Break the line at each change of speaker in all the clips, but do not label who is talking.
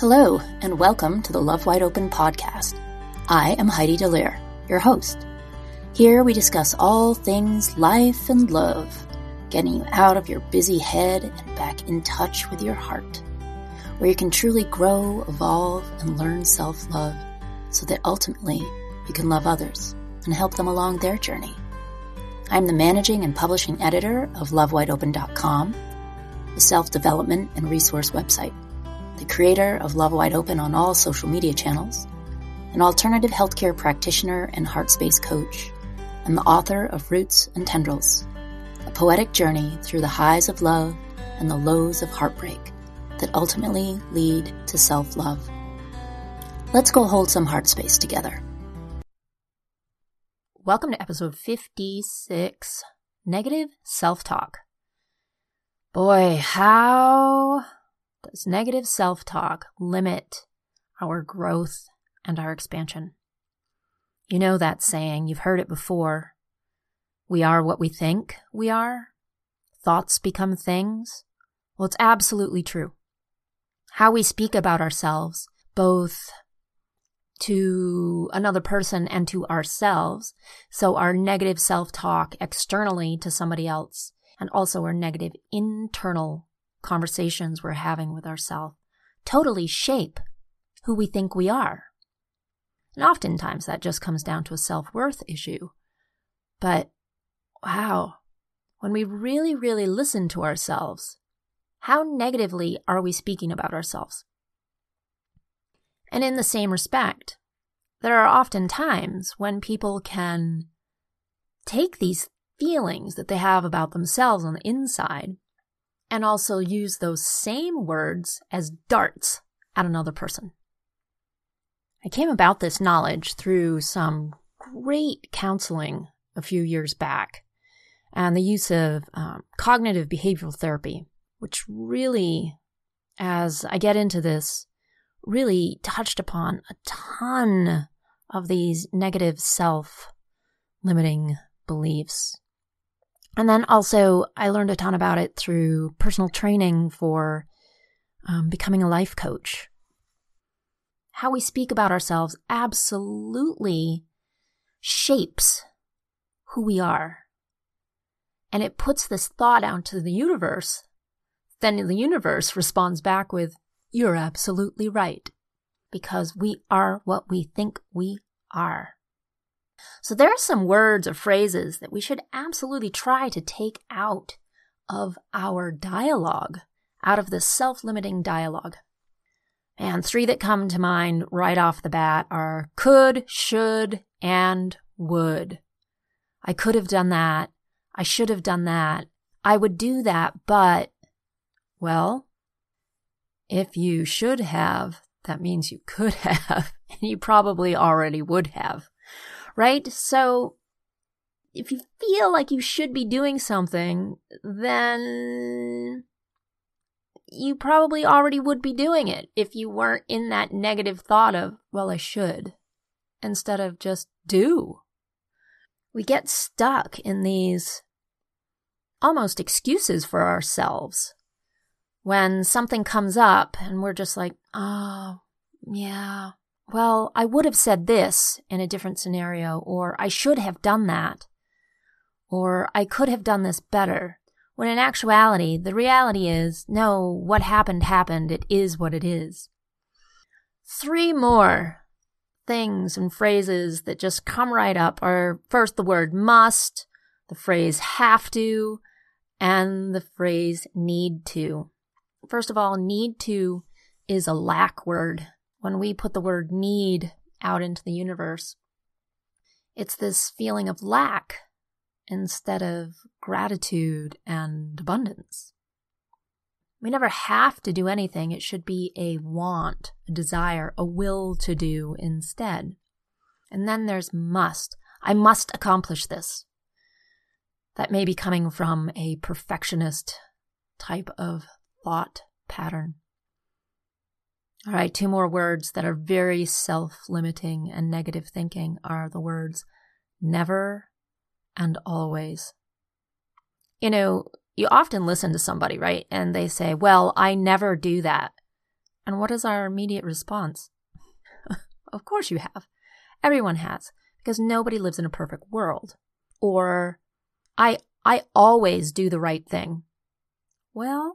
Hello, and welcome to the Love Wide Open podcast. I am Heidi Dallaire, your host. Here we discuss all things life and love, getting you out of your busy head and back in touch with your heart, where you can truly grow, evolve, and learn self-love so that ultimately you can love others and help them along their journey. I'm the managing and publishing editor of LoveWideOpen.com, the self-development and resource website, the creator of Love Wide Open on all social media channels, an alternative healthcare practitioner and heart space coach, and the author of Roots and Tendrils, a poetic journey through the highs of love and the lows of heartbreak that ultimately lead to self-love. Let's go hold some heart space together. Welcome to episode 56, Negative Self-Talk. Boy, how does negative self-talk limit our growth and our expansion? You know that saying, you've heard it before. We are what we think we are. Thoughts become things. Well, it's absolutely true. How we speak about ourselves, both to another person and to ourselves, so our negative self-talk externally to somebody else, and also our negative internal conversations we're having with ourselves, totally shape who we think we are. And oftentimes that just comes down to a self-worth issue. But wow, when we really, really listen to ourselves, how negatively are we speaking about ourselves? And in the same respect, there are often times when people can take these feelings that they have about themselves on the inside and also use those same words as darts at another person. I came about this knowledge through some great counseling a few years back and the use of cognitive behavioral therapy, which really, as I get into this, really touched upon a ton of these negative self-limiting beliefs. And then also, I learned a ton about it through personal training for becoming a life coach. How we speak about ourselves absolutely shapes who we are. And it puts this thought out to the universe. Then the universe responds back with, "You're absolutely right." Because we are what we think we are. So there are some words or phrases that we should absolutely try to take out of our dialogue, out of this self-limiting dialogue. And three that come to mind right off the bat are could, should, and would. I could have done that. I should have done that. I would do that, but, well, if you should have, that means you could have, and you probably already would have. Right? So if you feel like you should be doing something, then you probably already would be doing it if you weren't in that negative thought of, well, I should, instead of just do. We get stuck in these almost excuses for ourselves when something comes up and we're just like, oh, yeah. Well, I would have said this in a different scenario, or I should have done that, or I could have done this better. When in actuality, the reality is, no, what happened happened. It is what it is. Three more things and phrases that just come right up are first the word must, the phrase have to, and the phrase need to. First of all, need to is a lack word. When we put the word need out into the universe, it's this feeling of lack instead of gratitude and abundance. We never have to do anything. It should be a want, a desire, a will to do instead. And then there's must. I must accomplish this. That may be coming from a perfectionist type of thought pattern. All right, two more words that are very self-limiting and negative thinking are the words never and always. You know, you often listen to somebody, right? And they say, well, I never do that. And what is our immediate response? Of course you have. Everyone has, because nobody lives in a perfect world. Or, I always do the right thing. Well,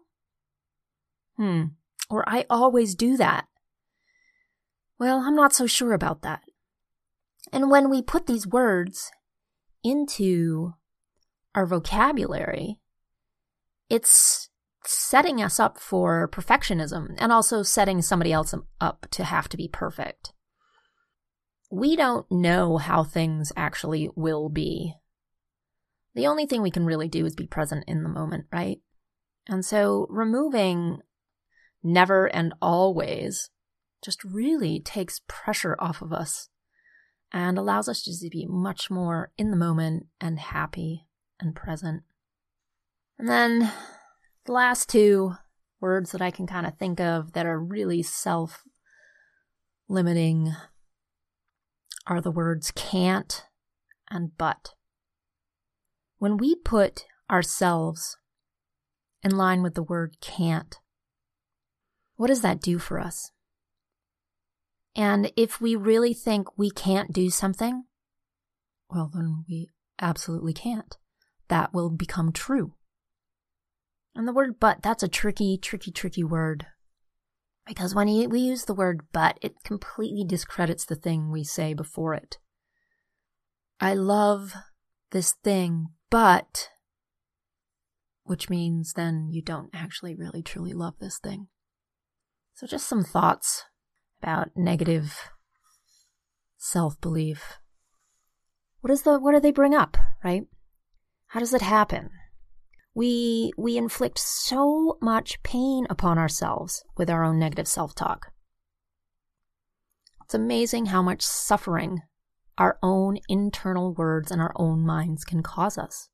or I always do that. Well, I'm not so sure about that. And when we put these words into our vocabulary, it's setting us up for perfectionism and also setting somebody else up to have to be perfect. We don't know how things actually will be. The only thing we can really do is be present in the moment, right? And so removing never and always just really takes pressure off of us and allows us just to be much more in the moment and happy and present. And then the last two words that I can kind of think of that are really self-limiting are the words can't and but. When we put ourselves in line with the word can't, what does that do for us? And if we really think we can't do something, well, then we absolutely can't. That will become true. And the word but, that's a tricky word. Because when we use the word but, it completely discredits the thing we say before it. I love this thing, but, which means then you don't actually really truly love this thing. So just some thoughts about negative self-belief. What do they bring up, right? How does it happen? We inflict so much pain upon ourselves with our own negative self-talk. It's amazing how much suffering our own internal words and our own minds can cause us.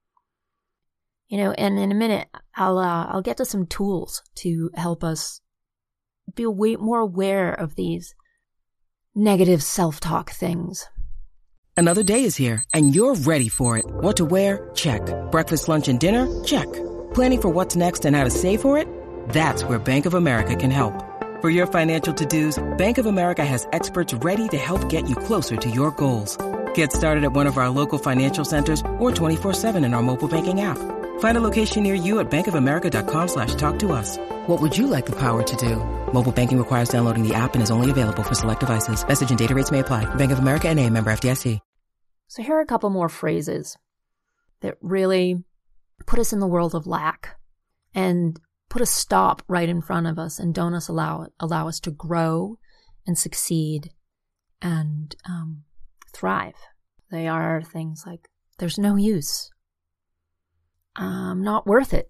And in a minute, I'll get to some tools to help us be way more aware of these negative self-talk things.
Another day is here, and you're ready for it. What to wear? Check. Breakfast, lunch, and dinner? Check. Planning for what's next and how to save for it? That's where Bank of America can help. For your financial to-dos, Bank of America has experts ready to help get you closer to your goals. Get started at one of our local financial centers or 24/7 in our mobile banking app. Find a location near you at bankofamerica.com/talktous. What would you like the power to do? Mobile banking requires downloading the app and is only available for select devices. Message and data rates may apply. Bank of America NA, member FDIC.
So here are a couple more phrases that really put us in the world of lack and put a stop right in front of us and don't allow us to grow and succeed and thrive. They are things like, there's no use. I'm not worth it.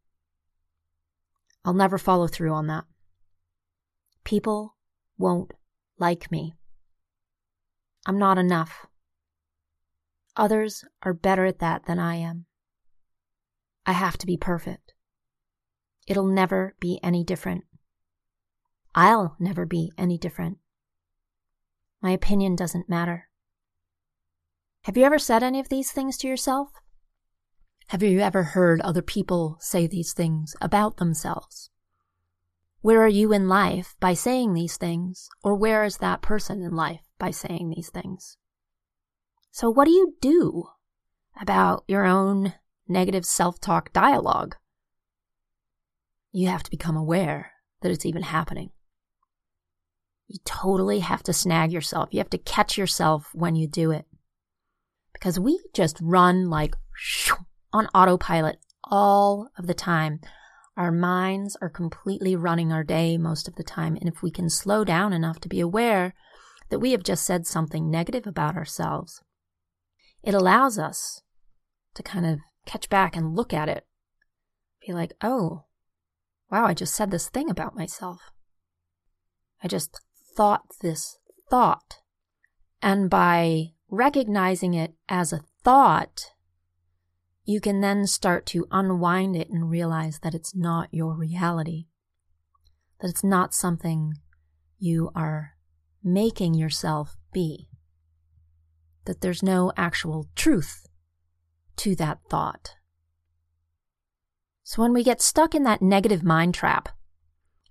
I'll never follow through on that. People won't like me. I'm not enough. Others are better at that than I am. I have to be perfect. It'll never be any different. I'll never be any different. My opinion doesn't matter. Have you ever said any of these things to yourself? Have you ever heard other people say these things about themselves? Where are you in life by saying these things, or where is that person in life by saying these things? So what do you do about your own negative self-talk dialogue? You have to become aware that it's even happening. You totally have to snag yourself. You have to catch yourself when you do it. Because we just run like on autopilot all of the time. Our minds are completely running our day most of the time. And if we can slow down enough to be aware that we have just said something negative about ourselves, it allows us to kind of catch back and look at it. Be like, oh, wow, I just said this thing about myself. I just thought this thought. And by recognizing it as a thought, you can then start to unwind it and realize that it's not your reality. That it's not something you are making yourself be. That there's no actual truth to that thought. So when we get stuck in that negative mind trap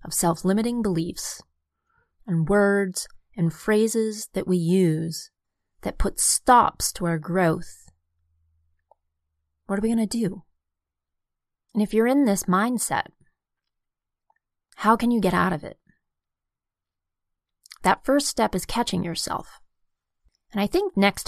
of self-limiting beliefs and words and phrases that we use that put stops to our growth, what are we going to do? And if you're in this mindset, how can you get out of it? That first step is catching yourself. And I think next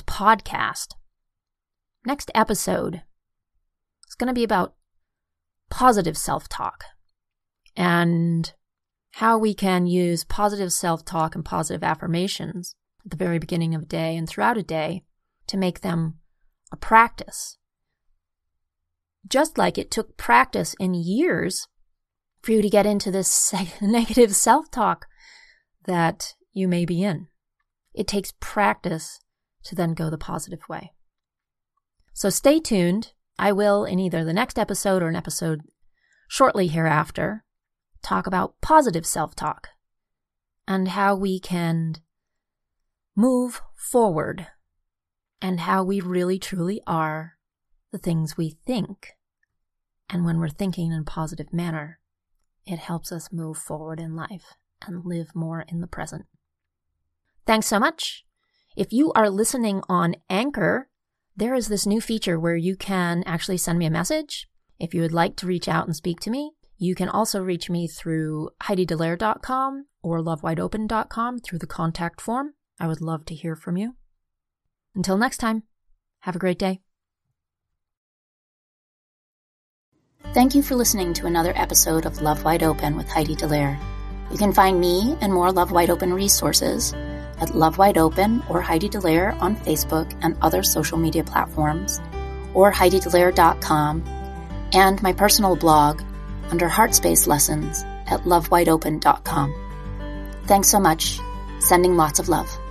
episode is going to be about positive self-talk and how we can use positive self-talk and positive affirmations at the very beginning of a day and throughout a day to make them a practice. Just like it took practice in years for you to get into this negative self-talk that you may be in. It takes practice to then go the positive way. So stay tuned. I will, in either the next episode or an episode shortly hereafter, talk about positive self-talk and how we can move forward and how we really truly are the things we think. And when we're thinking in a positive manner, it helps us move forward in life and live more in the present. Thanks so much. If you are listening on Anchor, there is this new feature where you can actually send me a message. If you would like to reach out and speak to me, you can also reach me through HeidiDallaire.com or LoveWideOpen.com through the contact form. I would love to hear from you. Until next time, have a great day. Thank you for listening to another episode of Love Wide Open with Heidi Dallaire. You can find me and more Love Wide Open resources at Love Wide Open or Heidi Dallaire on Facebook and other social media platforms, or HeidiDallaire.com, and my personal blog under Heart Space Lessons at LoveWideOpen.com. Thanks so much. Sending lots of love.